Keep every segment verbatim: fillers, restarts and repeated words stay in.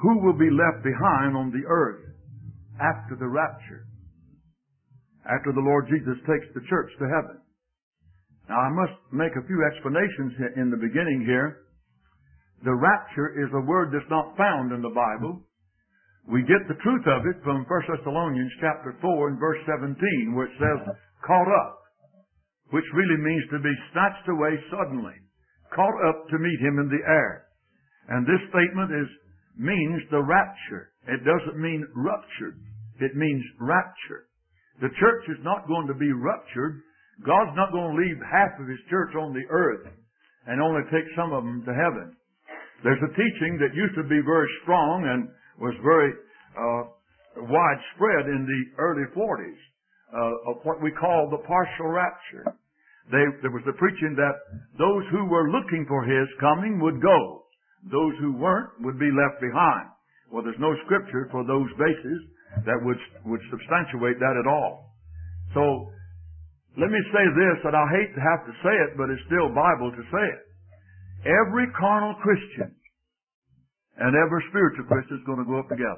who will be left behind on the earth after the rapture, after the Lord Jesus takes the church to heaven. Now, I must make a few explanations in the beginning here. The rapture is a word that's not found in the Bible. We get the truth of it from First Thessalonians chapter four and verse seventeen, where it says, caught up, which really means to be snatched away suddenly, caught up to meet him in the air. And this statement is means the rapture. It doesn't mean ruptured. It means rapture. The church is not going to be ruptured. God's not going to leave half of His church on the earth and only take some of them to heaven. There's a teaching that used to be very strong and was very uh, widespread in the early forties uh, of what we call the partial rapture. They, there was the preaching that those who were looking for His coming would go. Those who weren't would be left behind. Well, there's no scripture for those bases that would, would substantiate that at all. So, let me say this, and I hate to have to say it, but it's still Bible to say it. Every carnal Christian and every spiritual Christian is going to go up together.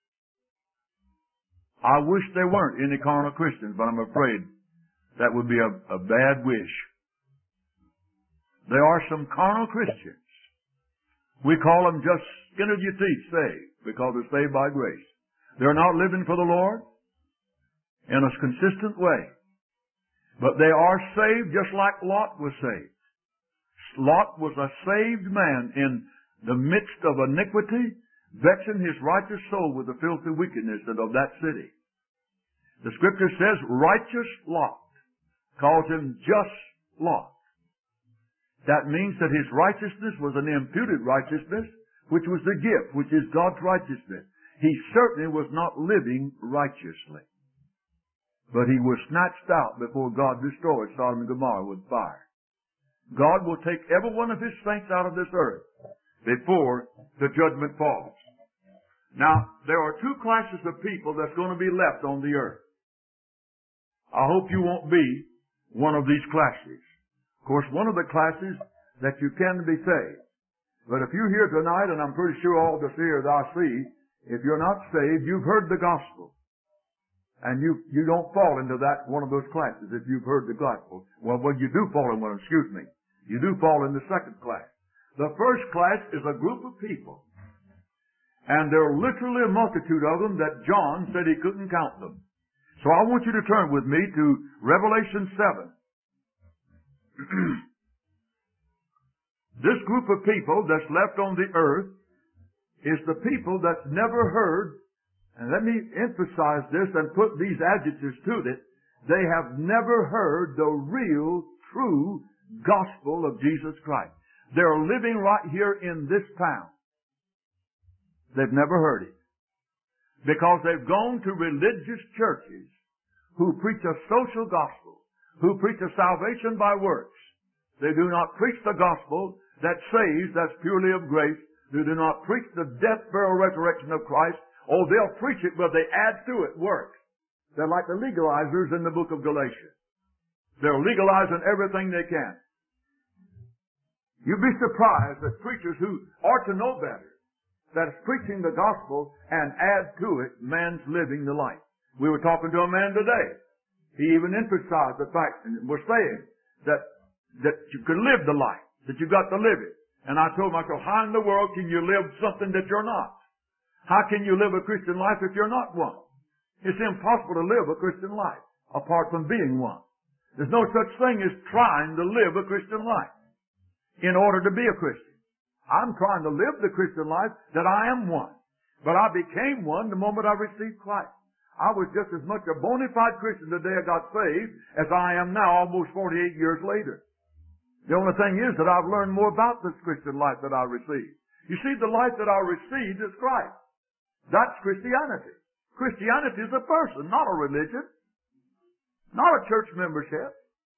I wish there weren't any carnal Christians, but I'm afraid that would be a, a bad wish. There are some carnal Christians. We call them just skin of your teeth saved, because they're saved by grace. They're not living for the Lord in a consistent way. But they are saved just like Lot was saved. Lot was a saved man in the midst of iniquity, vexing his righteous soul with the filthy wickedness of that city. The scripture says, righteous Lot, calls him just Lot. That means that his righteousness was an imputed righteousness, which was the gift, which is God's righteousness. He certainly was not living righteously. But he was snatched out before God destroyed Sodom and Gomorrah with fire. God will take every one of His saints out of this earth before the judgment falls. Now, there are two classes of people that's going to be left on the earth. I hope you won't be one of these classes. Of course, one of the classes that you can be saved. But if you're here tonight, and I'm pretty sure all of us here that I see, if you're not saved, you've heard the gospel. And you, you don't fall into that, one of those classes if you've heard the gospel. Well, well, you do fall in one, excuse me. You do fall in the second class. The first class is a group of people. And there are literally a multitude of them that John said he couldn't count them. So I want you to turn with me to Revelation seven. This group of people that's left on the earth is the people that's never heard. And let me emphasize this and put these adjectives to it. They have never heard the real, true gospel of Jesus Christ. They're living right here in this town. They've never heard it. Because they've gone to religious churches who preach a social gospel, who preach a salvation by works. They do not preach the gospel that saves, that's purely of grace. They do not preach the death, burial, resurrection of Christ. Oh, they'll preach it, but they add to it works. They're like the legalizers in the book of Galatians. They're legalizing everything they can. You'd be surprised that preachers who ought to know better, that's preaching the gospel and add to it man's living the life. We were talking to a man today. He even emphasized the fact, and we're saying that, that you can live the life, that you've got to live it. And I told myself, how in the world can you live something that you're not? How can you live a Christian life if you're not one? It's impossible to live a Christian life apart from being one. There's no such thing as trying to live a Christian life in order to be a Christian. I'm trying to live the Christian life that I am one. But I became one the moment I received Christ. I was just as much a bona fide Christian the day I got saved as I am now almost forty-eight years later. The only thing is that I've learned more about this Christian life that I received. You see, the life that I received is Christ. That's Christianity. Christianity is a person, not a religion. Not a church membership.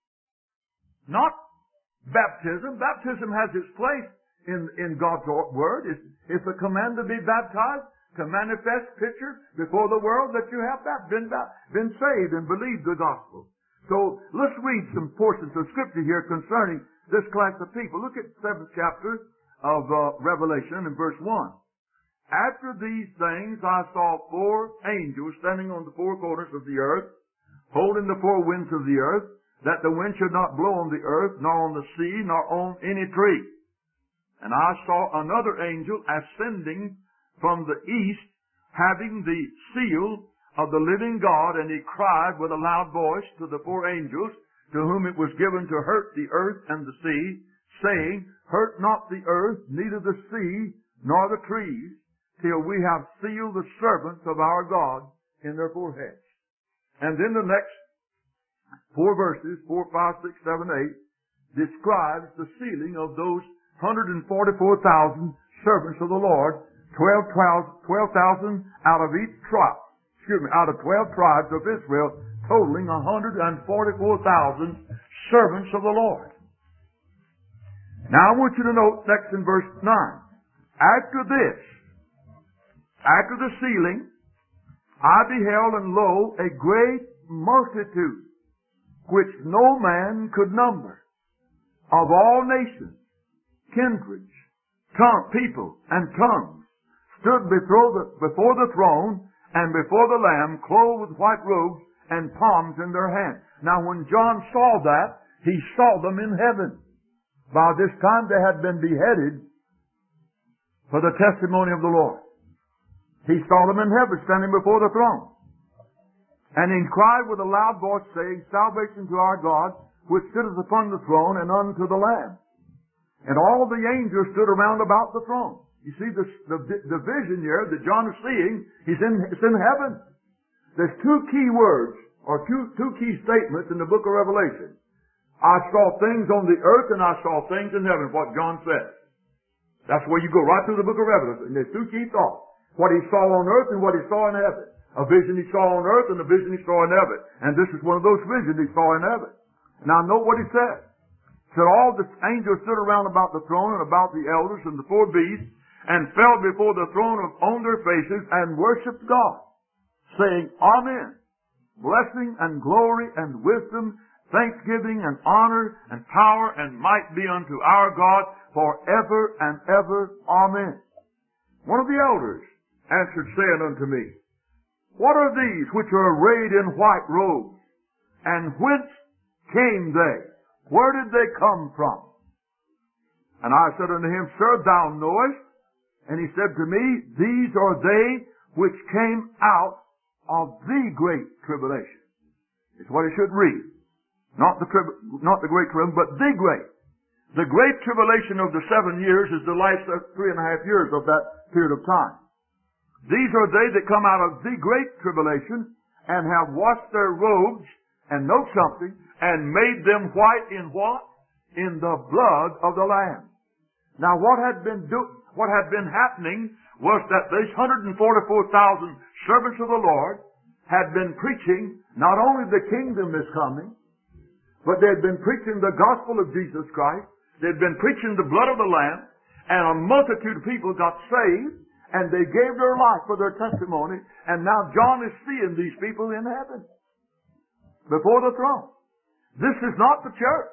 Not baptism. Baptism has its place in, in God's Word. It's, it's a command to be baptized, to manifest picture before the world that you have been, been saved and believed the gospel. So let's read some portions of Scripture here concerning this class of people. Look at the seventh chapter of uh, Revelation in verse one. After these things I saw four angels standing on the four corners of the earth, holding the four winds of the earth, that the wind should not blow on the earth, nor on the sea, nor on any tree. And I saw another angel ascending from the east, having the seal of the living God, and he cried with a loud voice to the four angels, to whom it was given to hurt the earth and the sea, saying, Hurt not the earth, neither the sea, nor the trees, till we have sealed the servants of our God in their foreheads. And then the next four verses, four, five, six, seven, eight, describes the sealing of those one hundred forty-four thousand servants of the Lord, twelve thousand out of each tribe, excuse me, out of twelve tribes of Israel, totaling one hundred forty-four thousand servants of the Lord. Now I want you to note next in verse nine. After this, after the sealing, I beheld, and lo, a great multitude, which no man could number, of all nations, kindreds, tongue, people, and tongues, stood before the, before the throne and before the Lamb, clothed with white robes and palms in their hands. Now when John saw that, he saw them in heaven. By this time they had been beheaded for the testimony of the Lord. He saw them in heaven standing before the throne. And he cried with a loud voice, saying, Salvation to our God, which sitteth upon the throne, and unto the Lamb. And all the angels stood around about the throne. You see, the, the, the vision here that John is seeing, he's in, it's in heaven. There's two key words, or two, two key statements in the book of Revelation. I saw things on the earth, and I saw things in heaven, what John said. That's where you go right through the book of Revelation. And there's two key thoughts. What he saw on earth and what he saw in heaven. A vision he saw on earth and a vision he saw in heaven. And this is one of those visions he saw in heaven. Now note what he said. He said, all the angels stood around about the throne and about the elders and the four beasts, and fell before the throne of, on their faces and worshipped God, saying, Amen. Blessing and glory and wisdom, thanksgiving and honor and power and might be unto our God forever and ever. Amen. One of the elders answered, saying unto me, What are these which are arrayed in white robes? And whence came they? Where did they come from? And I said unto him, Sir, thou knowest. And he said to me, These are they which came out of the great tribulation. It's what he should read. Not the trib- not the great tribulation, but the great. The great tribulation of the seven years is the last three and a half years of that period of time. These are they that come out of the great tribulation and have washed their robes, and note something, and made them white in what? In the blood of the Lamb. Now what had been do- what had been happening was that these one hundred forty-four thousand servants of the Lord had been preaching not only the kingdom is coming, but they had been preaching the gospel of Jesus Christ. They had been preaching the blood of the Lamb, and a multitude of people got saved, and they gave their life for their testimony, and now John is seeing these people in heaven before the throne. This is not the church.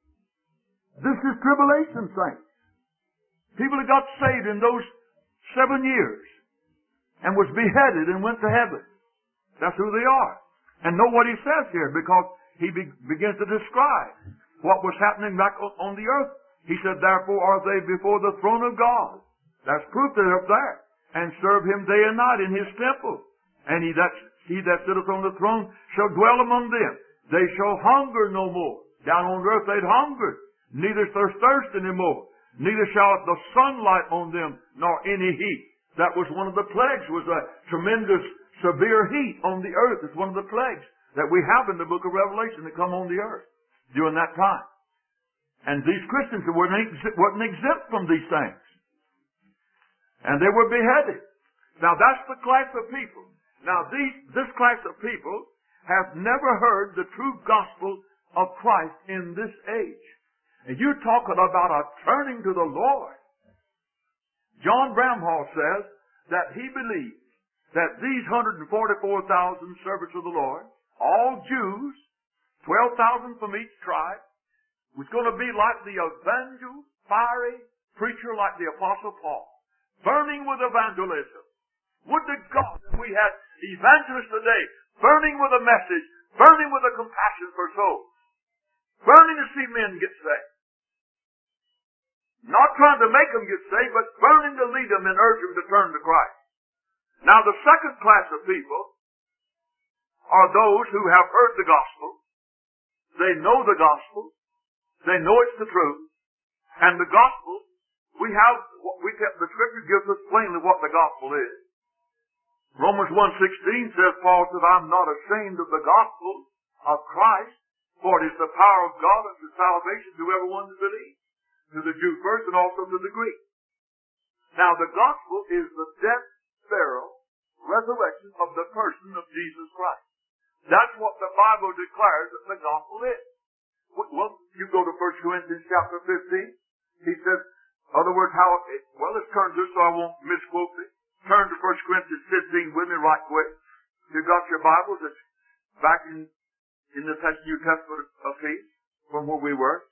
This is tribulation saints. People that got saved in those seven years and was beheaded and went to heaven. That's who they are. And know what he says here, because he be- begins to describe what was happening back on the earth. He said, Therefore are they before the throne of God. That's proof they're up there. And serve him day and night in his temple. And he that, he that sitteth on the throne shall dwell among them. They shall hunger no more. Down on earth they'd hungered. Neither shall thirst any more. Neither shall the sunlight on them, nor any heat. That was one of the plagues, was a tremendous, severe heat on the earth. It's one of the plagues that we have in the book of Revelation that come on the earth during that time. And these Christians weren't exempt from these things. And they were beheaded. Now that's the class of people. Now these, this class of people have never heard the true gospel of Christ in this age. And you're talking about a turning to the Lord. John Bramhall says that he believes that these one hundred forty-four thousand servants of the Lord, all Jews, twelve thousand from each tribe, was going to be like the evangel, fiery preacher like the Apostle Paul. burning with evangelism. Would to God that we had evangelists today burning with a message, burning with a compassion for souls, burning to see men get saved. Not trying to make them get saved, but burning to lead them and urge them to turn to Christ. Now the second class of people are those who have heard the gospel. They know the gospel. They know it's the truth. And the gospel, we have, we the Scripture gives us plainly what the gospel is. Romans one sixteen says, Paul says, I'm not ashamed of the gospel of Christ, for it is the power of God unto salvation to everyone that believes, to the Jew first and also to the Greek. Now the gospel is the death, burial, resurrection of the person of Jesus Christ. That's what the Bible declares that the gospel is. Well, you go to First Corinthians chapter fifteen. He says, in other words, how, well, let's turn to this so I won't misquote it. Turn to First Corinthians fifteen with me right quick. You've got your Bibles. It's back in, in the New Testament of peace from where we were.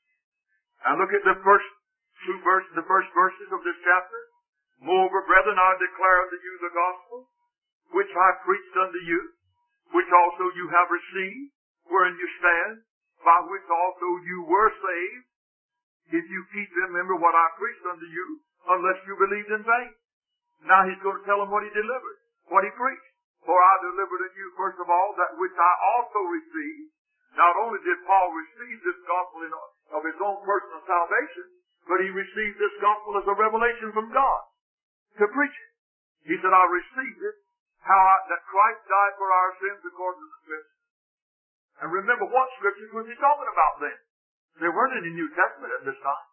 And look at the first two verses, the first verses of this chapter. Moreover, brethren, I declare unto you the gospel, which I preached unto you, which also you have received, wherein you stand, by which also you were saved, if you keep them, remember what I preached unto you, unless you believed in vain. Now he's going to tell them what he delivered, what he preached. For I delivered unto you, first of all, that which I also received. Not only did Paul receive this gospel in, of his own personal salvation, but he received this gospel as a revelation from God to preach it. He said, I received it, how I, that Christ died for our sins according to the Scripture. And remember, what Scriptures was he talking about then? They weren't in the New Testament at this time.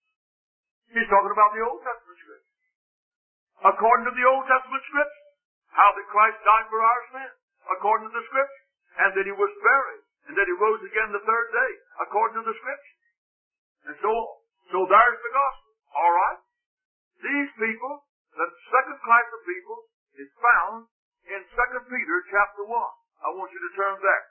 He's talking about the Old Testament Scripture. According to the Old Testament Scripture, how that Christ died for our sins, according to the Scripture, and that he was buried, and that he rose again the third day, according to the Scripture. And so on. So there's the gospel. All right? These people, the second class of people, is found in Second Peter chapter one. I want you to turn there.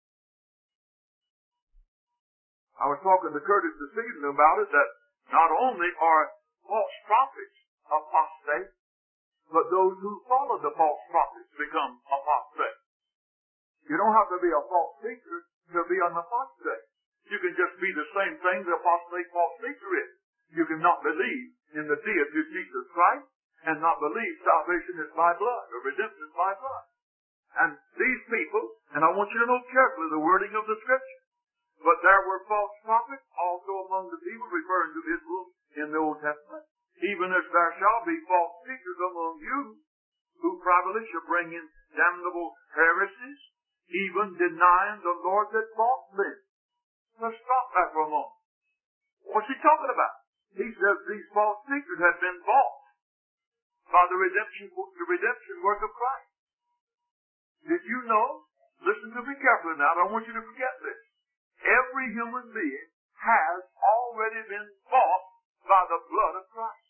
I was talking to Curtis this evening about it, that not only are false prophets apostate, but those who follow the false prophets become apostate. You don't have to be a false teacher to be an apostate. You can just be the same thing the apostate false teacher is. You cannot believe in the deity of Jesus Christ and not believe salvation is by blood or redemption is by blood. And these people, and I want you to note carefully the wording of the Scripture, but there were false prophets also among the people, referring to Israel in the Old Testament, even as there shall be false teachers among you, who privately shall bring in damnable heresies, even denying the Lord that bought them. Let's stop that for a moment. What's he talking about? He says these false teachers have been bought by the redemption, the redemption work of Christ. Did you know? Listen to me carefully now. I don't want you to forget this. Every human being has already been bought by the blood of Christ.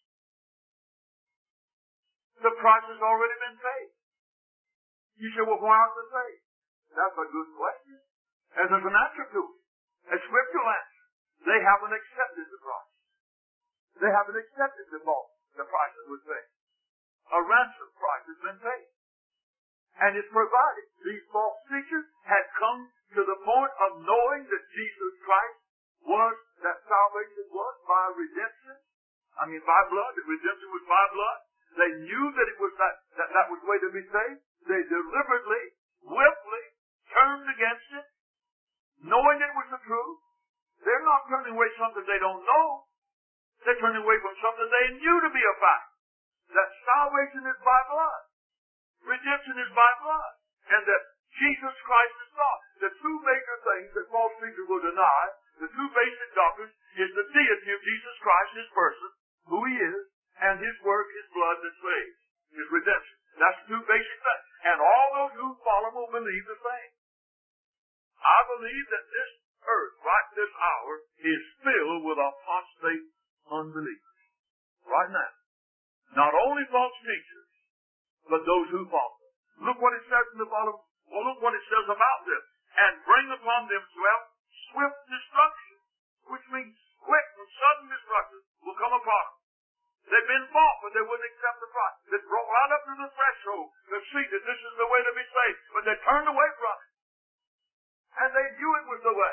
The price has already been paid. You say, well, why aren't they paid? That's a good question. And there's an answer to it. A scriptural answer. They haven't accepted the price. They haven't accepted the bought, the price that was paid. A ransom price has been paid. And it's provided. These false teachers had come to the point of knowing that Jesus Christ was, that salvation was by redemption. I mean, by blood. That redemption was by blood. They knew that it was that, that, that was the way to be saved. They deliberately, willfully turned against it, knowing it was the truth. They're not turning away something they don't know. They're turning away from something they knew to be a fact. That salvation is by blood. Redemption is by blood. And that Jesus Christ is God. The two major things that false teachers will deny, the two basic doctrines, is the deity of Jesus Christ, his person, who he is, and his work, his blood that saves, his redemption. That's the two basic things. And all those who follow will believe the same. I believe that this earth, right this hour, is filled with apostate unbelievers. Right now. Not only false teachers, but those who follow them. Look what it says in the bottom. Well, look what it says about them. And bring upon themselves swift destruction, which means quick and sudden destruction will come upon them. They've been bought, but they wouldn't accept the price. They brought right up to the threshold to see that this is the way to be saved, but they turned away from it. And they knew it was the way.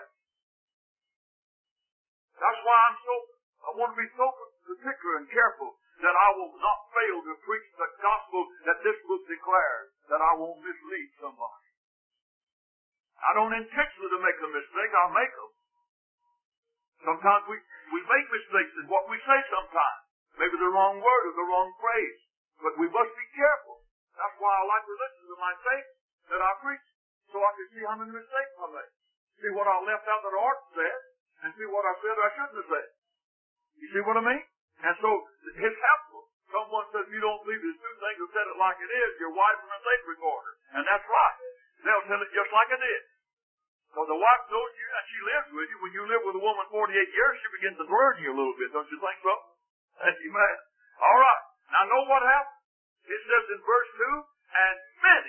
That's why I'm so, I want to be so particular and careful that I will not fail to preach the gospel that this book declares, that I won't mislead somebody. I don't intentionally to make a mistake, I'll make them. Sometimes we, we make mistakes in what we say sometimes. Maybe the wrong word or the wrong phrase. But we must be careful. That's why I like to listen to my tapes that I preach, so I can see how many mistakes I make. See what I left out that I ought to say, and see what I said I shouldn't have said. You see what I mean? And so, it's helpful. Someone says, you don't believe there's two things that said it like it is, your wife and a tape recorder. And that's right. They'll tell it just like it is. So the wife knows you, and she lives with you. When you live with a woman forty-eight years, she begins to learn you a little bit. Don't you think so? Amen. All right. Now know what happened? It says in verse two, and many,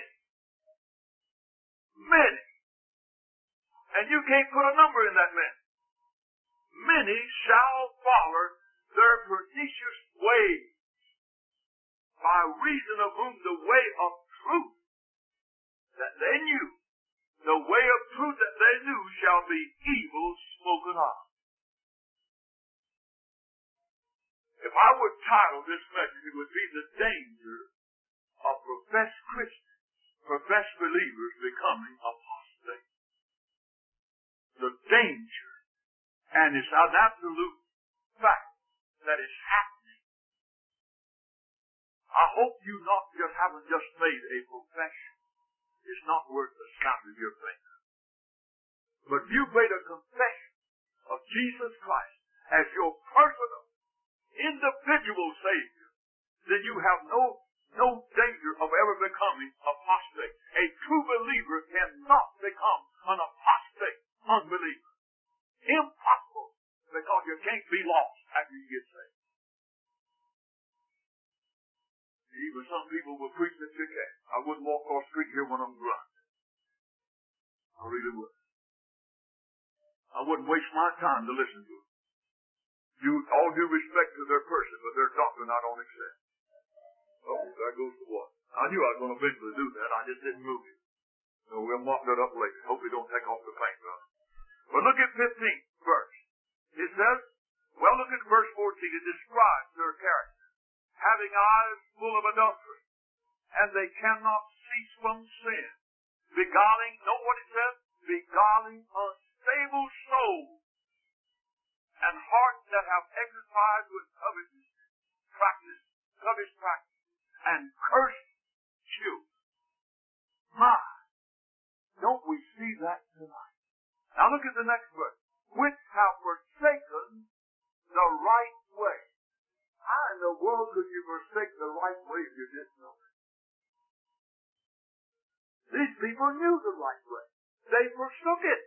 many, and you can't put a number in that many, many shall follow their pernicious ways, by reason of whom the way of truth that they knew, the way of truth that they knew shall be evil spoken of. If I would title this message, it would be the danger of professed Christians, professed believers becoming apostate. The danger, and it's an absolute fact that is happening. I hope you not just haven't just made a profession. It's not worth the snap of your finger. But you've made a confession of Jesus Christ as your personal, individual Savior, then you have no, no danger of ever becoming apostate. A true believer cannot become an apostate unbeliever. Impossible, because you can't be lost after you get saved. Even some people will preach that you can. I wouldn't walk off the street here when I'm drunk. I really would. I wouldn't waste my time to listen to them. Due, all due respect to their person, but their doctrine I don't accept. Oh, there goes the one. I knew I was going to eventually do that. I just didn't move it. So we'll mark that up later. Hope we don't take off the paint on it. But look at fifteenth verse. It says, well, look at verse fourteen. It describes their character. Having eyes full of adultery, and they cannot cease from sin. Beguiling, know what it says? Beguiling unstable souls, and hearts that have exercised with covetous practice, covetous practice, and cursed children. My, don't we see that tonight? Now look at the next verse. Which have forsaken the right way. How in the world could you forsake the right way if you didn't know it? These people knew the right way. They forsook it.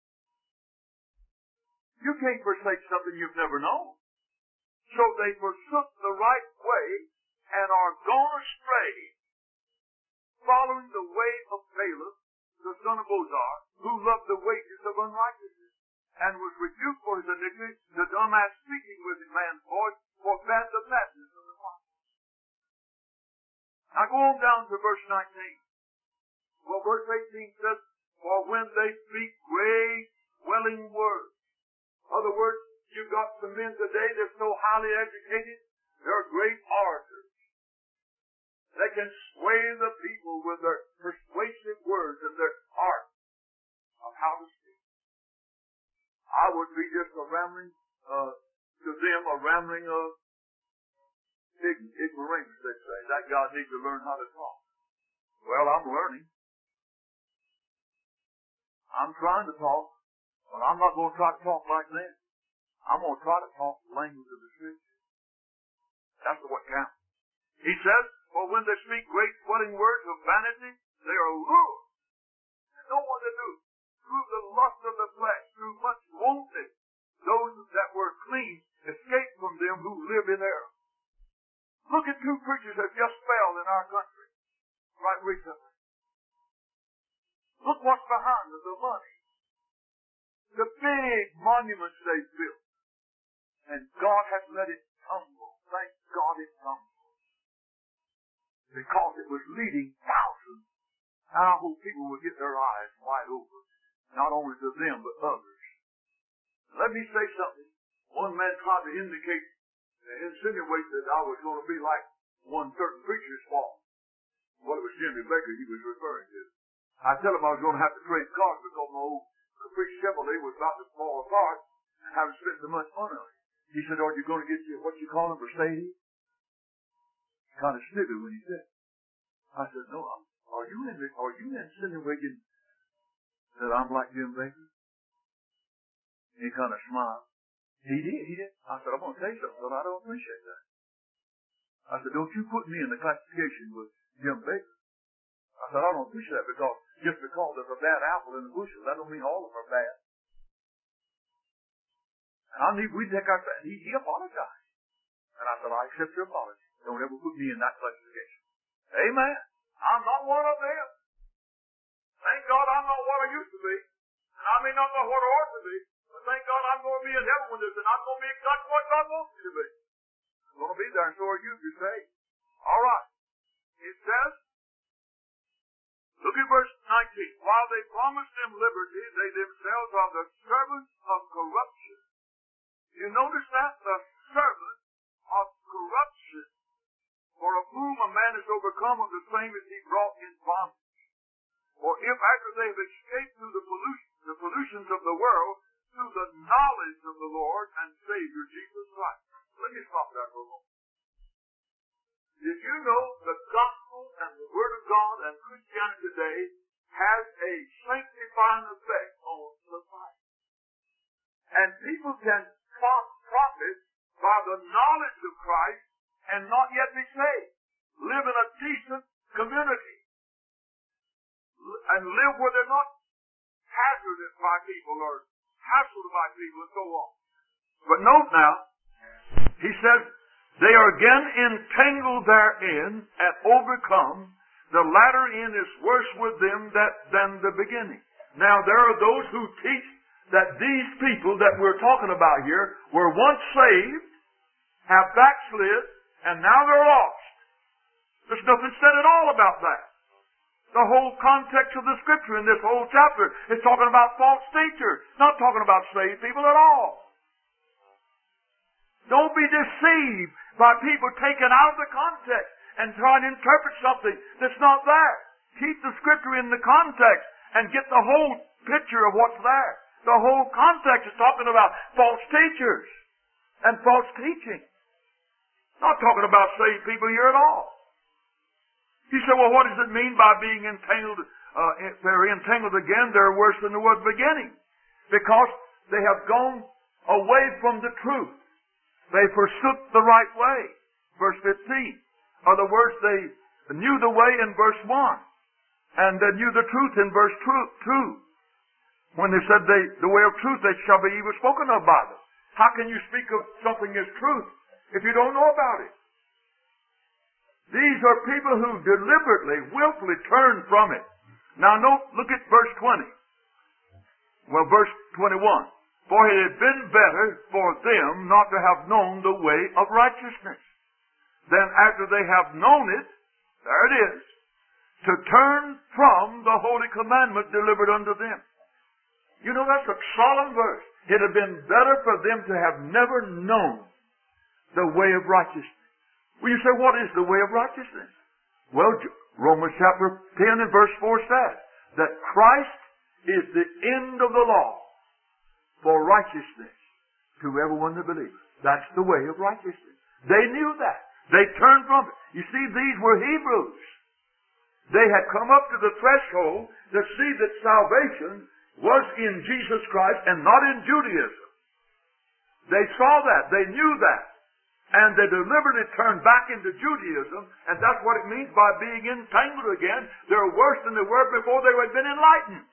You can't forsake something you've never known. So they forsook the right way and are gone astray, following the way of Balaam, the son of Bozar, who loved the wages of unrighteousness, and was rebuked for his iniquity. The dumb ass speaking with a man's voice forbade the madness of the prophet. Now go on down to verse nineteen. Well, verse eighteen says, for when they speak great swelling words. In other words, you've got some men today that's so highly educated, they're great orators. They can sway the people with their persuasive words and their art of how to speak. I would be just a rambling, uh, to them, a rambling of ig- ignoramus, they say. That guy needs to learn how to talk. Well, I'm learning. I'm trying to talk, but I'm not going to try to talk like that. I'm going to try to talk the language of the Scripture. That's what counts. He says, for when they speak great swelling words of vanity, they are lured. And know what they do. Through the lust of the flesh, through much wanting, those that were clean escaped from them who live in error. Look at two preachers that just fell in our country right recently. Look what's behind them, the money. The big monuments they built. And God has let it tumble. Thank God in some. Because it was leading thousands. And I hope people will get their eyes wide open. Not only to them, but others. Let me say something. One man tried to indicate, insinuate that I was going to be like one certain preacher's fault. Well, it was Jimmy Baker he was referring to. I tell him I was going to have to trade cars because my old Caprice Chevrolet was about to fall apart and haven't spent so much money on it. He said, are you going to get your, what you call a Mercedes? Kind of sniggered when he said it. I said, no, I'm, are you in, are you insinuating that I'm like Jim Baker? And he kind of smiled. He did, he did. I said, I'm going to tell you something, but I don't appreciate that. I said, don't you put me in the classification with Jim Baker. I said, I don't appreciate that because just because there's a bad apple in the bushel, that don't mean all of them are bad. And I need, we take our, he, he apologized. And I said, I accept your apology. Don't ever put me in that classification. Amen. I'm not one of them. Thank God I'm not what I used to be. And I may not know what I ought to be. But thank God I'm going to be in heaven with this. And I'm going to be exactly what God wants me to be. I'm going to be there, and so are you, if you say. All right. It says, look at verse nineteen. While they promised them liberty, they themselves are the servants of corruption. You notice that? The servant of corruption. For of whom a man is overcome, of the same is he brought in bondage. For if after they have escaped through the pollution, the pollutions of the world, through the knowledge of the Lord and Savior Jesus Christ. Let me stop there for a moment. Did you know the gospel and the Word of God and Christianity today has a sanctifying effect on society? And people can profit by the knowledge of Christ and not yet be saved. Live in a decent community. And live where they're not hazarded by people or hassled by people and so on. But note now, he says, they are again entangled therein and overcome. The latter end is worse with them that, than the beginning. Now there are those who teach that these people that we're talking about here were once saved, have backslid, and now they're lost. There's nothing said at all about that. The whole context of the Scripture in this whole chapter is talking about false teachers, not talking about saved people at all. Don't be deceived by people taken out of the context and trying to interpret something that's not there. Keep the Scripture in the context and get the whole picture of what's there. The whole context is talking about false teachers and false teaching. Not talking about saved people here at all. He said, well, what does it mean by being entangled? Uh, if they're entangled again, they're worse than they were at the beginning. Because they have gone away from the truth. They forsook the right way. Verse fifteen. In other words, they knew the way in verse one. And they knew the truth in verse two. When they said they, the way of truth, they shall be even spoken of by them. How can you speak of something as truth if you don't know about it? These are people who deliberately, willfully turn from it. Now note, look at verse twenty. Well, verse twenty-one. For it had been better for them not to have known the way of righteousness than after they have known it, there it is, to turn from the holy commandment delivered unto them. You know, that's a solemn verse. It had been better for them to have never known the way of righteousness. Well, you say, what is the way of righteousness? Well, Romans chapter ten and verse four says that Christ is the end of the law for righteousness to everyone that believes. That's the way of righteousness. They knew that. They turned from it. You see, these were Hebrews. They had come up to the threshold to see that salvation was in Jesus Christ and not in Judaism. They saw that. They knew that. And they deliberately turned back into Judaism, and that's what it means by being entangled again. They're worse than they were before they had been enlightened.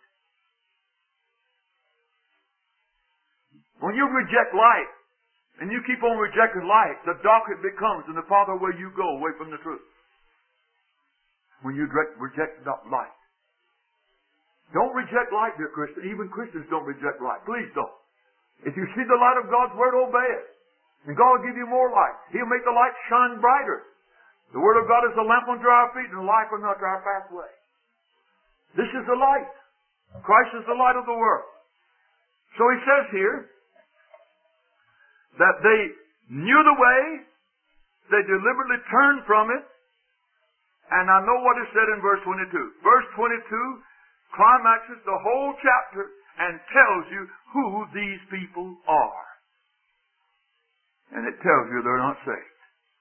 When you reject light, and you keep on rejecting light, the darker it becomes, and the farther away you go away from the truth. When you reject light. Don't reject light, dear Christian. Even Christians don't reject light. Please don't. If you see the light of God's Word, obey it. And God will give you more light. He'll make the light shine brighter. The Word of God is a lamp unto our feet and a light unto our pathway. This is the light. Christ is the light of the world. So he says here that they knew the way, they deliberately turned from it, and I know what is said in verse twenty-two. Verse twenty-two climaxes the whole chapter and tells you who these people are. And it tells you they're not saved.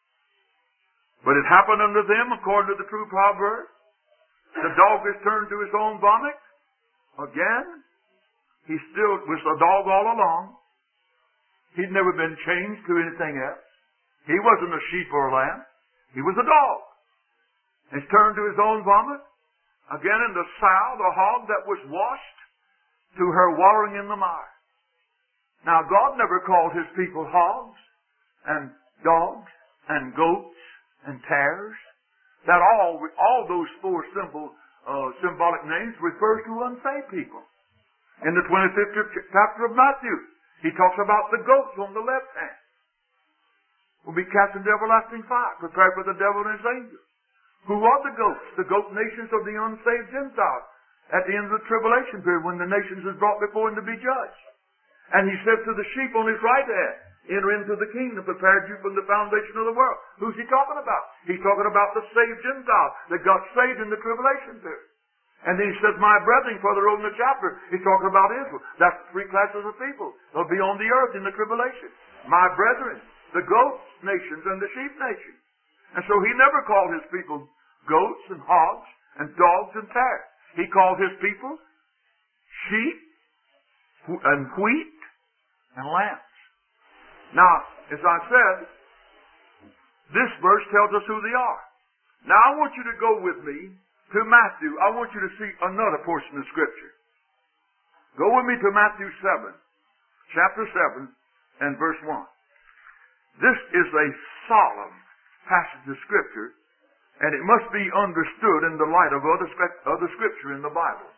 But it happened unto them according to the true proverb. The dog is turned to his own vomit. Again, he still was a dog all along. He'd never been changed to anything else. He wasn't a sheep or a lamb. He was a dog. He's turned to his own vomit. Again, in the sow, the hog that was washed, to her wallowing in the mire. Now, God never called his people hogs and dogs and goats and tares. That all, all those four simple, uh, symbolic names refer to unsaved people. In the twenty-fifth chapter of Matthew, he talks about the goats on the left hand. Will be cast into everlasting fire, prepared for the devil and his angels. Who are the goats? The goat nations of the unsaved Gentiles at the end of the tribulation period when the nations is brought before him to be judged. And he said to the sheep on his right hand, enter into the kingdom prepared you from the foundation of the world. Who's he talking about? He's talking about the saved Gentiles that got saved in the tribulation period. And then he says, my brethren, further on in the chapter, he's talking about Israel. That's three classes of people. They'll be on the earth in the tribulation. My brethren, the goat nations and the sheep nation. And so he never called his people goats and hogs and dogs and tares. He called his people sheep and wheat and lambs. Now, as I said, this verse tells us who they are. Now I want you to go with me to Matthew. I want you to see another portion of Scripture. Go with me to Matthew seven, chapter seven, and verse one. This is a solemn passage of Scripture, and it must be understood in the light of other, other Scripture in the Bible.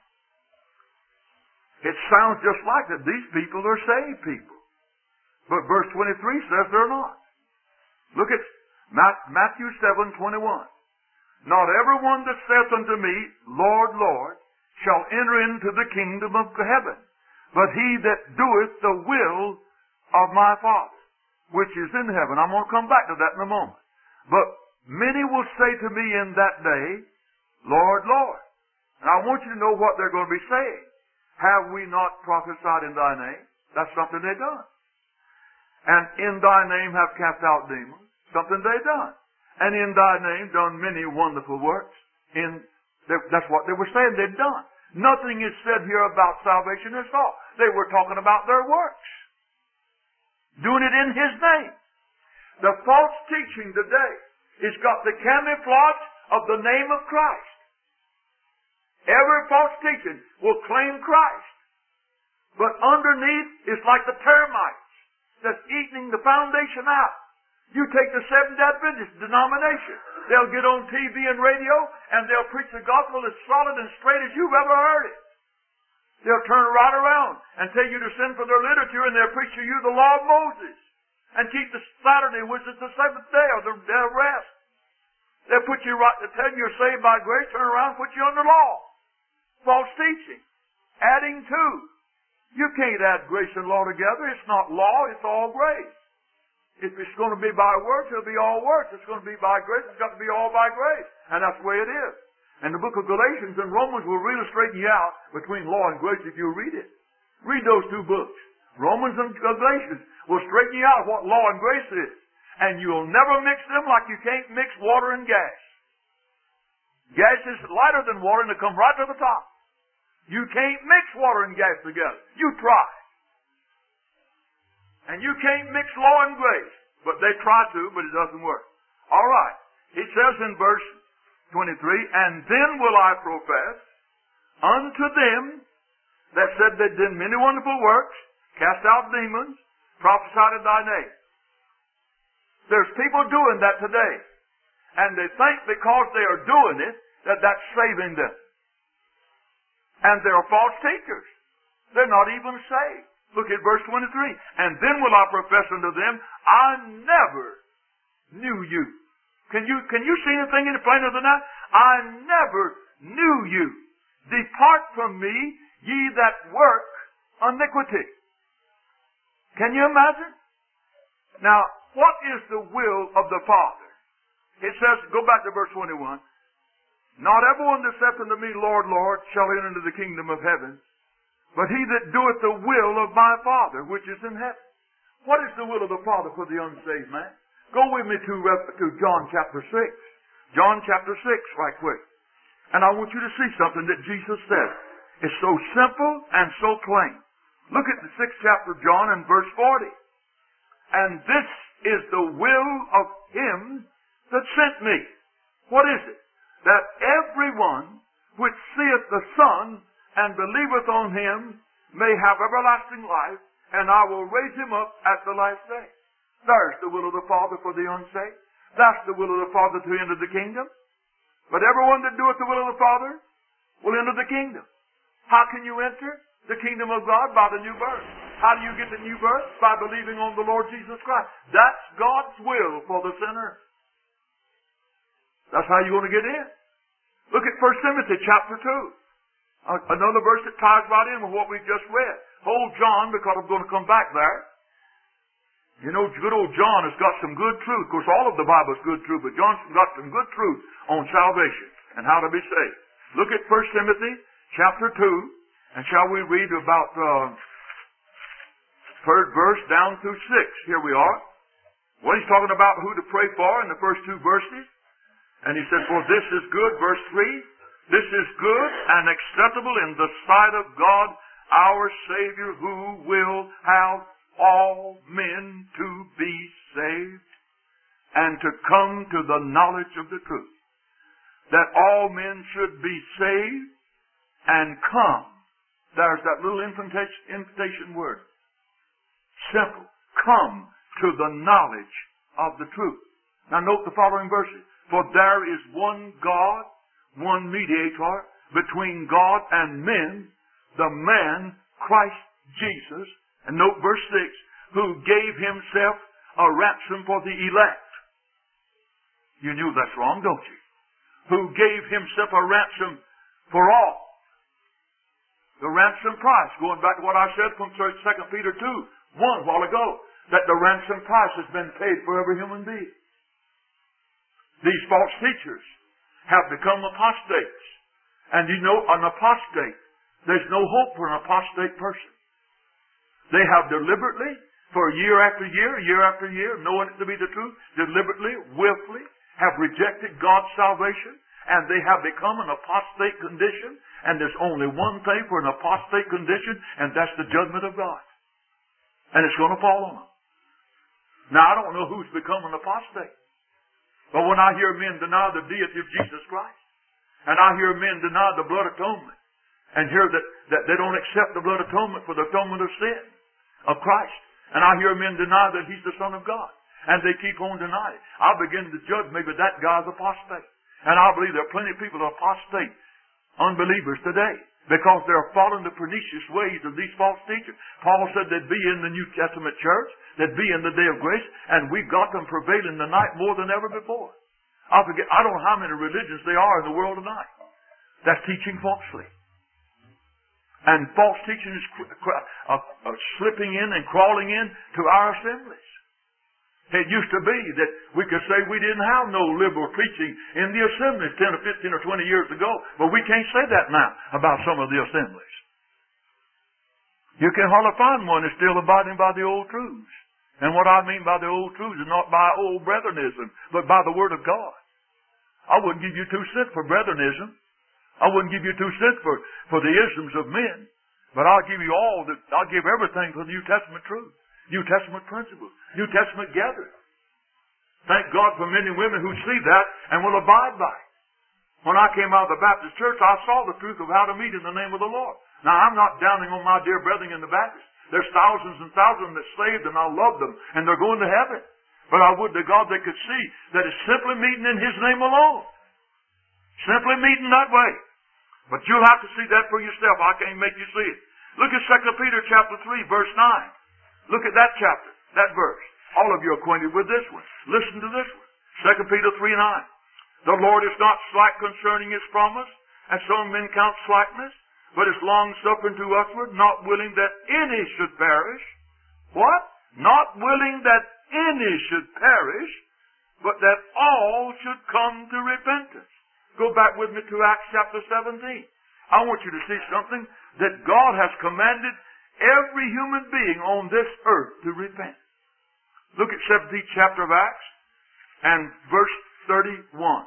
It sounds just like that these people are saved people. But verse twenty-three says they're not. Look at Matthew seven twenty-one. Not everyone that saith unto me, Lord, Lord, shall enter into the kingdom of heaven, but he that doeth the will of my Father, which is in heaven. I'm going to come back to that in a moment. But many will say to me in that day, Lord, Lord. And I want you to know what they're going to be saying. Have we not prophesied in thy name? That's something they've done. And in thy name have cast out demons. Something they've done. And in thy name done many wonderful works. In That's what they were saying they'd done. Nothing is said here about salvation at all. They were talking about their works. Doing it in his name. The false teaching today has got the camouflage of the name of Christ. Every false teaching will claim Christ. But underneath is like the termites that's eating the foundation out. You take the Seventh-day Adventist denomination. They'll get on T V and radio and they'll preach the gospel as solid and straight as you've ever heard it. They'll turn right around and tell you to send for their literature and they'll preach to you the law of Moses and keep the Saturday, which is the seventh day, or the day of rest. They'll put you right, they'll tell you you're saved by grace, turn around and put you under law. False teaching. Adding to. You can't add grace and law together. It's not law, it's all grace. If it's going to be by works, it'll be all works. If it's going to be by grace, it's got to be all by grace. And that's the way it is. And the book of Galatians and Romans will really straighten you out between law and grace if you read it. Read those two books. Romans and Galatians will straighten you out what law and grace is. And you'll never mix them like you can't mix water and gas. Gas is lighter than water and it comes right to the top. You can't mix water and gas together. You try. And you can't mix law and grace. But they try to, but it doesn't work. All right. It says in verse twenty-three, and then will I profess unto them that said they did many wonderful works, cast out demons, prophesied in thy name. There's people doing that today. And they think because they are doing it, that that's saving them. And they're false teachers. They're not even saved. Look at verse twenty-three. And then will I profess unto them, I never knew you. Can you, can you see anything any plainer than that? I never knew you. Depart from me, ye that work iniquity. Can you imagine? Now, what is the will of the Father? It says, go back to verse twenty-one. Not everyone that saith unto me, Lord, Lord, shall enter into the kingdom of heaven, but he that doeth the will of my Father which is in heaven. What is the will of the Father for the unsaved man? Go with me to, to John chapter six. John chapter six, right quick. And I want you to see something that Jesus said. It's so simple and so plain. Look at the sixth chapter of John and verse forty. And this is the will of him that sent me. What is it? That everyone which seeth the Son and believeth on him may have everlasting life, and I will raise him up at the last day. There's the will of the Father for the unsaved. That's the will of the Father to enter the kingdom. But everyone that doeth the will of the Father will enter the kingdom. How can you enter the kingdom of God? By the new birth. How do you get the new birth? By believing on the Lord Jesus Christ. That's God's will for the sinner. That's how you're going to get in. Look at First Timothy chapter two. Another verse that ties right in with what we've just read. Hold John, because I'm going to come back there. You know, good old John has got some good truth. Of course, all of the Bible is good truth, but John's got some good truth on salvation and how to be saved. Look at First Timothy chapter two, and shall we read about uh, third verse down through six. Here we are. Well, he's talking about who to pray for in the first two verses. And he said, for this is good, verse three, this is good and acceptable in the sight of God, our Savior, who will have all men to be saved and to come to the knowledge of the truth. That all men should be saved and come. There's that little invitation, invitation word. Simple. Come to the knowledge of the truth. Now note the following verses. For there is one God, one mediator between God and men, the man Christ Jesus. And note verse six, who gave himself a ransom for the elect. You knew that's wrong, don't you? Who gave himself a ransom for all. The ransom price, going back to what I said from Second Peter two, one while ago, that the ransom price has been paid for every human being. These false teachers have become apostates. And you know, an apostate, there's no hope for an apostate person. They have deliberately, for year after year, year after year, knowing it to be the truth, deliberately, willfully, have rejected God's salvation, and they have become an apostate condition, and there's only one thing for an apostate condition, and that's the judgment of God. And it's going to fall on them. Now, I don't know who's become an apostate. But when I hear men deny the deity of Jesus Christ, and I hear men deny the blood atonement, and hear that, that they don't accept the blood atonement for the atonement of sin of Christ, and I hear men deny that He's the Son of God, and they keep on denying it, I begin to judge maybe that guy's apostate. And I believe there are plenty of people that are apostate unbelievers today, because they're following the pernicious ways of these false teachers. Paul said they'd be in the New Testament church, they'd be in the day of grace, and we've got them prevailing tonight more than ever before. I forget, I don't know how many religions there are in the world tonight that's teaching falsely. And false teaching is cr- cr- uh, uh, slipping in and crawling in to our assemblies. It used to be that we could say we didn't have no liberal preaching in the assemblies ten or fifteen or twenty years ago, but we can't say that now about some of the assemblies. You can hardly find one that's still abiding by the old truths. And what I mean by the old truths is not by old brethrenism, but by the Word of God. I wouldn't give you two cents for brethrenism. I wouldn't give you two cents for, for the isms of men. But I'll give you all that, I'll give everything for the New Testament truth. New Testament principles. New Testament gathering. Thank God for men and women who see that and will abide by it. When I came out of the Baptist church, I saw the truth of how to meet in the name of the Lord. Now, I'm not downing on my dear brethren in the Baptist. There's thousands and thousands that saved, and I love them, and they're going to heaven. But I would to God they could see that it's simply meeting in His name alone. Simply meeting that way. But you'll have to see that for yourself. I can't make you see it. Look at Second Peter chapter three, verse nine. Look at that chapter, that verse. All of you are acquainted with this one. Listen to this one. Second Peter three nine. The Lord is not slack concerning his promise, as some men count slackness, but is long-suffering to usward, not willing that any should perish. What? Not willing that any should perish, but that all should come to repentance. Go back with me to Acts chapter seventeen. I want you to see something that God has commanded every human being on this earth to repent. Look at seventeenth chapter of Acts and verse thirty-one.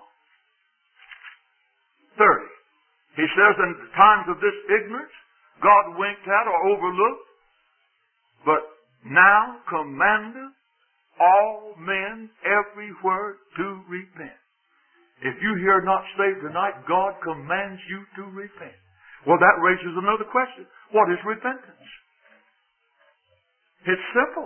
thirty. He says, in times of this ignorance, God winked at or overlooked, but now commandeth all men everywhere to repent. If you hear not saved tonight, God commands you to repent. Well, that raises another question. What is repentance? It's simple.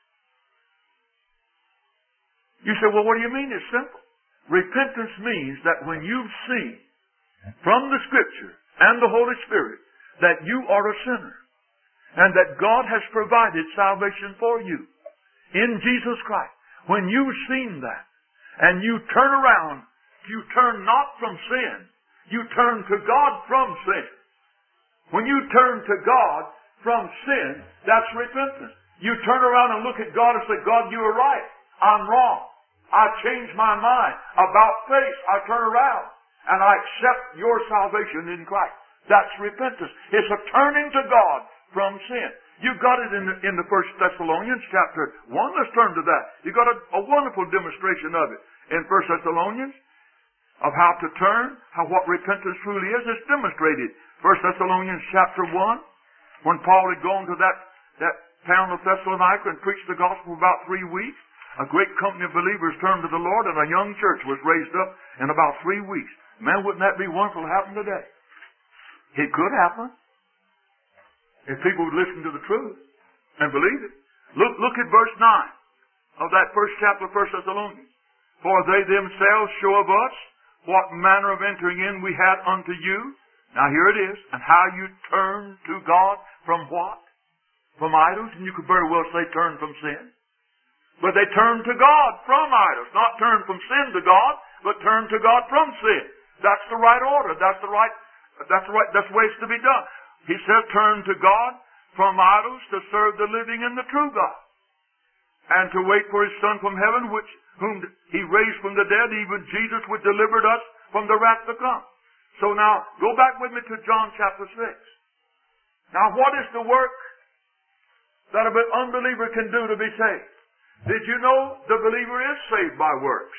You say, well, what do you mean it's simple? Repentance means that when you've seen from the Scripture and the Holy Spirit that you are a sinner and that God has provided salvation for you in Jesus Christ, when you've seen that and you turn around, you turn not from sin, you turn to God from sin. When you turn to God from sin, that's repentance. You turn around and look at God and say, God, you are right. I'm wrong. I changed my mind. About face, I turn around and I accept your salvation in Christ. That's repentance. It's a turning to God from sin. You've got it in the, in the First Thessalonians chapter one. Let's turn to that. You've got a, a wonderful demonstration of it in First Thessalonians of how to turn, how what repentance truly is. It's demonstrated. First Thessalonians chapter one, when Paul had gone to that, that town of Thessalonica and preached the gospel for about three weeks, a great company of believers turned to the Lord and a young church was raised up in about three weeks. Man, wouldn't that be wonderful to happen today? It could happen if people would listen to the truth and believe it. Look, look at verse nine of that first chapter of First Thessalonians. For they themselves show of us what manner of entering in we had unto you. Now here it is. And how you turn to God from what? From idols. And you could very well say turn from sin. But they turn to God from idols. Not turn from sin to God, but turn to God from sin. That's the right order. That's the right, that's the right, that's the way it's to be done. He says turn to God from idols to serve the living and the true God. And to wait for His Son from heaven, which, whom He raised from the dead, even Jesus, which delivered us from the wrath to come. So now, go back with me to John chapter six. Now, what is the work that an unbeliever can do to be saved? Did you know the believer is saved by works?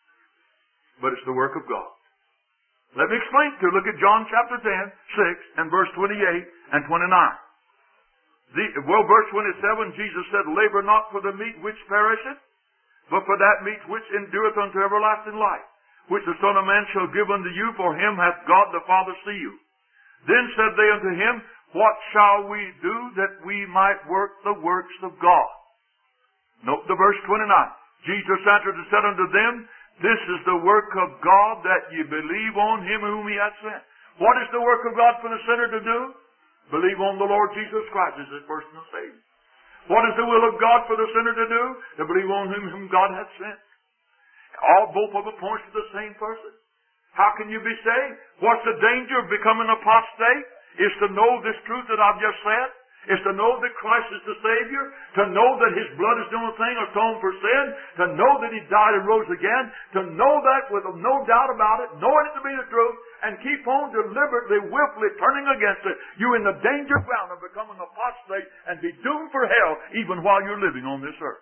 But it's the work of God. Let me explain to you. Look at John chapter ten, six, and verse twenty-eight and twenty-nine. The, well, verse twenty-seven, Jesus said, labor not for the meat which perisheth, but for that meat which endureth unto everlasting life, which the Son of Man shall give unto you, for him hath God the Father sealed. Then said they unto him, what shall we do that we might work the works of God? Note the verse twenty-nine. Jesus answered and said unto them, this is the work of God, that ye believe on Him whom He hath sent. What is the work of God for the sinner to do? Believe on the Lord Jesus Christ as His personal Savior. What is the will of God for the sinner to do? To believe on Him whom God hath sent. All both of them points to the same person. How can you be saved? What's the danger of becoming apostate? Is to know this truth that I've just said. Is to know that Christ is the Savior, to know that His blood is the only thing atoned for sin, to know that He died and rose again, to know that with no doubt about it, knowing it to be the truth, and keep on deliberately, willfully turning against it. You're in the danger ground of becoming apostate and be doomed for hell even while you're living on this earth.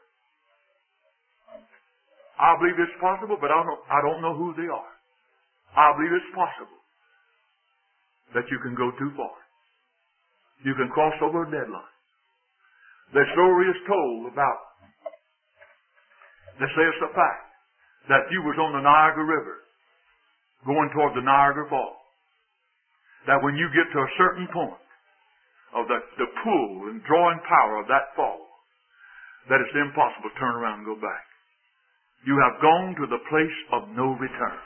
I believe it's possible, but I don't, I don't know who they are. I believe it's possible that you can go too far. You can cross over a deadline. The story is told about, they say it's a fact, that you was on the Niagara River going toward the Niagara Falls. That when you get to a certain point of the, the pull and drawing power of that fall, that it's impossible to turn around and go back. You have gone to the place of no return.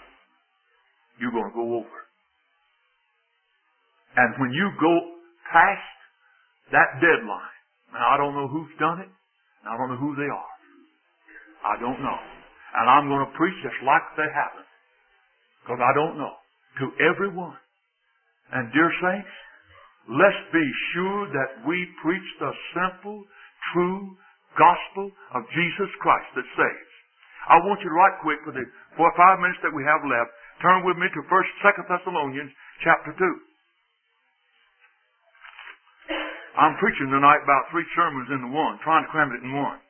You're going to go over. And when you go past that deadline. Now, I don't know who's done it, and I don't know who they are. I don't know. And I'm going to preach just like they happen, because I don't know. To everyone. And dear saints, let's be sure that we preach the simple, true gospel of Jesus Christ that saves. I want you to right quick for the four or five minutes that we have left, turn with me to First, Second Thessalonians chapter two. I'm preaching tonight about three sermons into one, trying to cram it in one.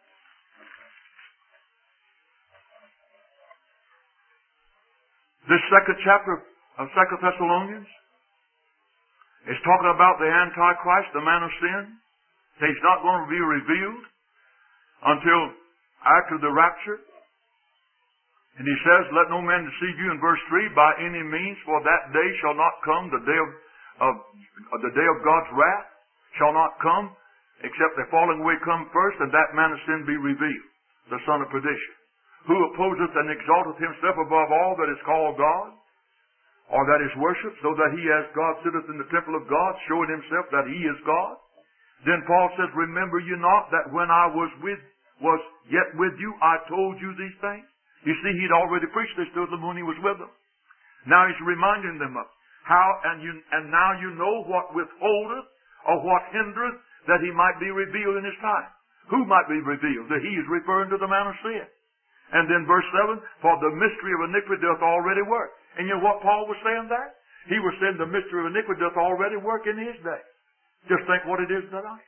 This second chapter of Second Thessalonians is talking about the Antichrist, the man of sin. He's not going to be revealed until after the rapture. And he says, let no man deceive you in verse three, by any means, for that day shall not come, the day of, of, of the day of God's wrath shall not come, except the falling away come first, and that man of sin be revealed, the son of perdition, who opposeth and exalteth himself above all that is called God, or that is worshipped, so that he as God sitteth in the temple of God, showing himself that he is God. Then Paul says, remember you not that when I was with, was yet with you, I told you these things? You see, he'd already preached this to them when he was with them. Now he's reminding them of how, and you, and now you know what withholdeth, or what hindereth, that he might be revealed in his time. Who might be revealed? That he is referring to the man of sin. And then verse seven, for the mystery of iniquity doth already work. And you know what Paul was saying there? He was saying the mystery of iniquity doth already work in his day. Just think what it is tonight.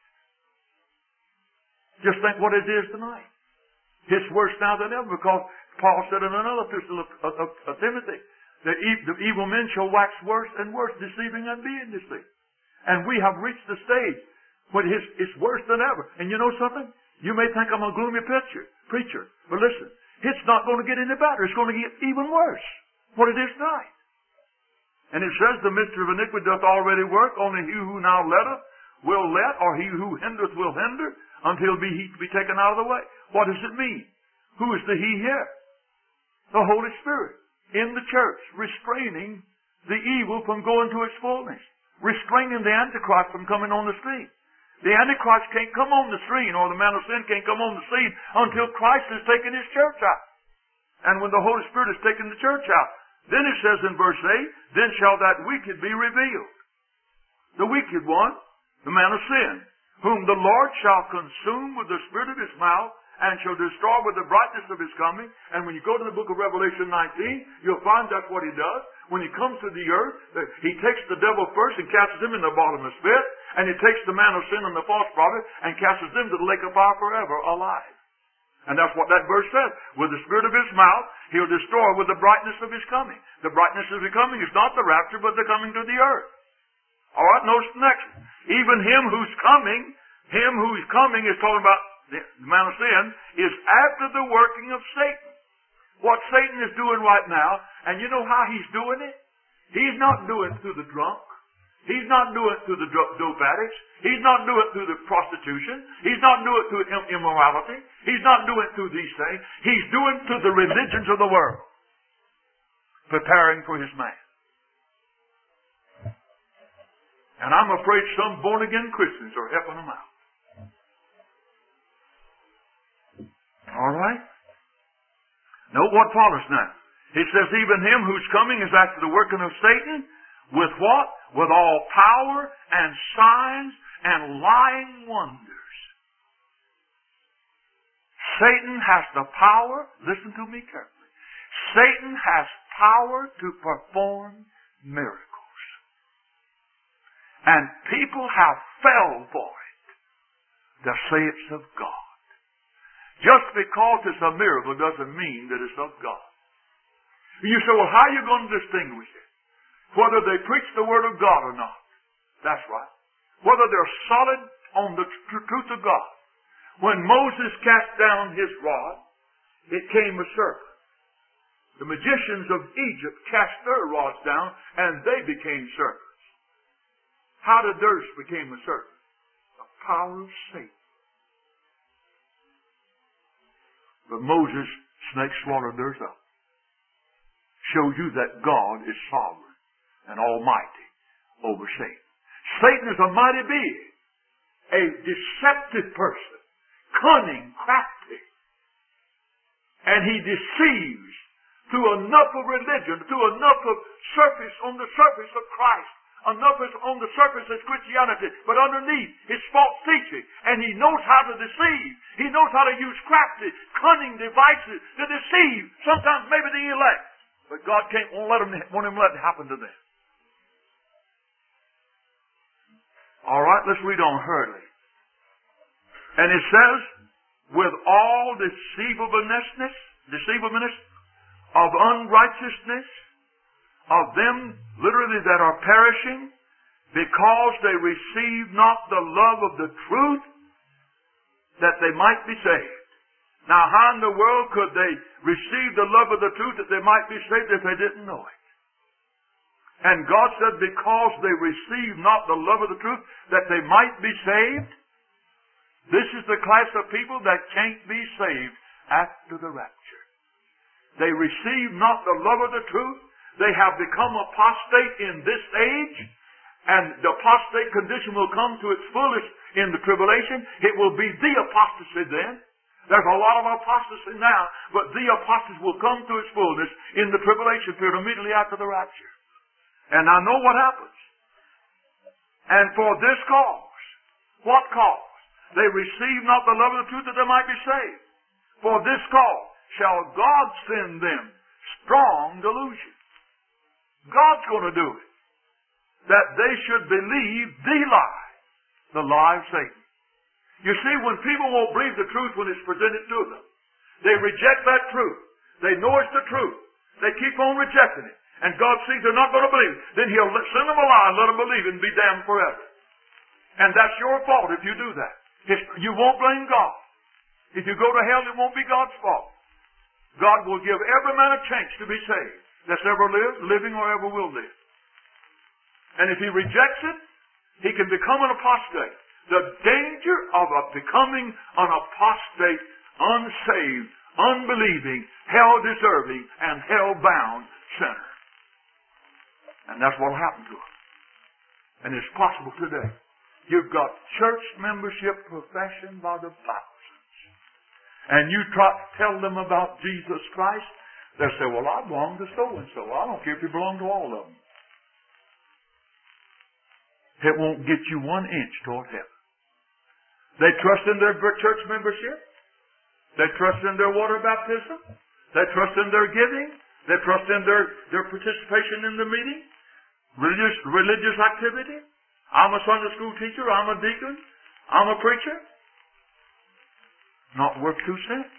Just think what it is tonight. It's worse now than ever, because Paul said in another epistle of, of, of, of Timothy, the, the evil men shall wax worse and worse, deceiving and being deceived. And we have reached the stage when it's, it's worse than ever. And you know something? You may think I'm a gloomy preacher, preacher, but listen, it's not going to get any better. It's going to get even worse. What it is tonight. And it says the mystery of iniquity doth already work, only he who now letteth will let, or he who hindereth will hinder, until be he be taken out of the way. What does it mean? Who is the he here? The Holy Spirit in the church, restraining the evil from going to its fullness, restraining the Antichrist from coming on the scene. The Antichrist can't come on the scene, or the man of sin can't come on the scene until Christ has taken his church out. And when the Holy Spirit has taken the church out, then it says in verse eight, then shall that wicked be revealed. The wicked one, the man of sin, whom the Lord shall consume with the spirit of his mouth, and shall destroy with the brightness of his coming. And when you go to the book of Revelation nineteen, you'll find that's what he does. When he comes to the earth, he takes the devil first and casts him in the bottomless pit, and he takes the man of sin and the false prophet and casts them to the lake of fire forever alive. And that's what that verse says. With the spirit of his mouth, he'll destroy with the brightness of his coming. The brightness of his coming is not the rapture, but the coming to the earth. All right, notice the next. Even him who's coming, him who's coming is talking about the man of sin, is after the working of Satan. What Satan is doing right now, and you know how he's doing it? He's not doing it through the drunk. He's not doing it through the dope addicts. He's not doing it through the prostitution. He's not doing it through immorality. He's not doing it through these things. He's doing it through the religions of the world, preparing for his man. And I'm afraid some born-again Christians are helping them out. All right? Note what follows now. He says, even him whose coming is after the working of Satan, with what? With all power and signs and lying wonders. Satan has the power, listen to me carefully, Satan has power to perform miracles. And people have fell for it to say it's of God. Just because it's a miracle doesn't mean that it's of God. You say, well, how are you going to distinguish it? Whether they preach the Word of God or not. That's right. Whether they're solid on the tr- truth of God. When Moses cast down his rod, it came a serpent. The magicians of Egypt cast their rods down, and they became serpents. How did theirs become a serpent? The power of Satan. But Moses' snake swallowed theirs up. Shows you that God is sovereign and almighty over Satan. Satan is a mighty being. a deceptive person, cunning, crafty. And he deceives through enough of religion, through enough of surface, on the surface of Christ, enough is on the surface as Christianity, but underneath is false teaching. And he knows how to deceive. He knows how to use crafty, cunning devices to deceive, sometimes maybe the elect. But God can't won't let him, won't him let it happen to them. All right, let's read on hurriedly. And it says, with all deceivableness, deceivableness of unrighteousness, of them literally that are perishing, because they receive not the love of the truth, that they might be saved. Now, how in the world could they receive the love of the truth that they might be saved if they didn't know it? And God said, because they receive not the love of the truth, that they might be saved. This is the class of people that can't be saved after the rapture. They receive not the love of the truth. They have become apostate in this age, and the apostate condition will come to its fullest in the tribulation. It will be the apostasy then. There's a lot of apostasy now, but the apostasy will come to its fullness in the tribulation period immediately after the rapture. And I know what happens. And for this cause, what cause? They receive not the love of the truth that they might be saved. For this cause shall God send them strong delusion. God's going to do it. That they should believe the lie, the lie of Satan. You see, when people won't believe the truth when it's presented to them, they reject that truth. They know it's the truth. They keep on rejecting it. And God sees they're not going to believe it. Then He'll send them a lie and let them believe it and be damned forever. And that's your fault if you do that. It's, you won't blame God. If you go to hell, it won't be God's fault. God will give every man a chance to be saved that's ever lived, living, or ever will live. And if he rejects it, he can become an apostate. The danger of a becoming an apostate, unsaved, unbelieving, hell-deserving, and hell-bound sinner. And that's what will happen to him. And it's possible today. You've got church membership profession by the thousands. And you try to tell them about Jesus Christ, they'll say, well, I belong to so-and-so. I don't care if you belong to all of them. It won't get you one inch toward heaven. They trust in their church membership. They trust in their water baptism. They trust in their giving. They trust in their, their participation in the meeting. Religious, religious activity. I'm a Sunday school teacher. I'm a deacon. I'm a preacher. Not worth two cents.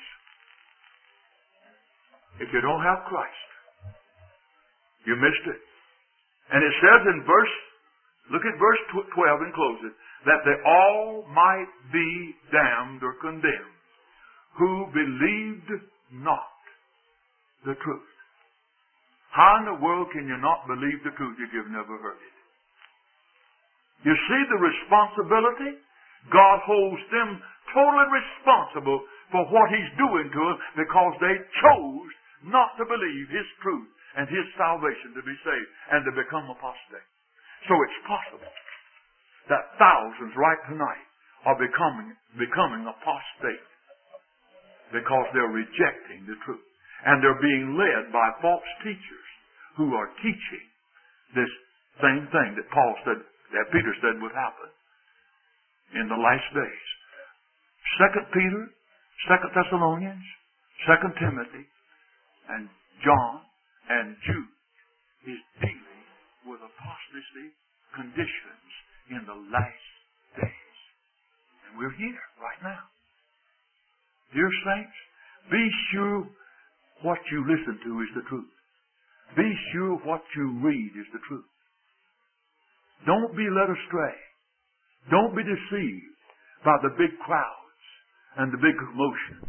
If you don't have Christ, you missed it. And it says in verse, look at verse twelve and close it, that they all might be damned or condemned who believed not the truth. How in the world can you not believe the truth if you've never heard it? You see the responsibility? God holds them totally responsible for what He's doing to them because they chose not to believe His truth and His salvation to be saved and to become apostate. So it's possible that thousands right tonight are becoming, becoming apostate because they're rejecting the truth. And they're being led by false teachers who are teaching this same thing that Paul said, that Peter said would happen in the last days. Second Peter, Second Thessalonians, Second Timothy, and John and Jude is dealing with apostasy conditions in the last days. And we're here right now. Dear saints, be sure what you listen to is the truth. Be sure what you read is the truth. Don't be led astray. Don't be deceived by the big crowds and the big commotions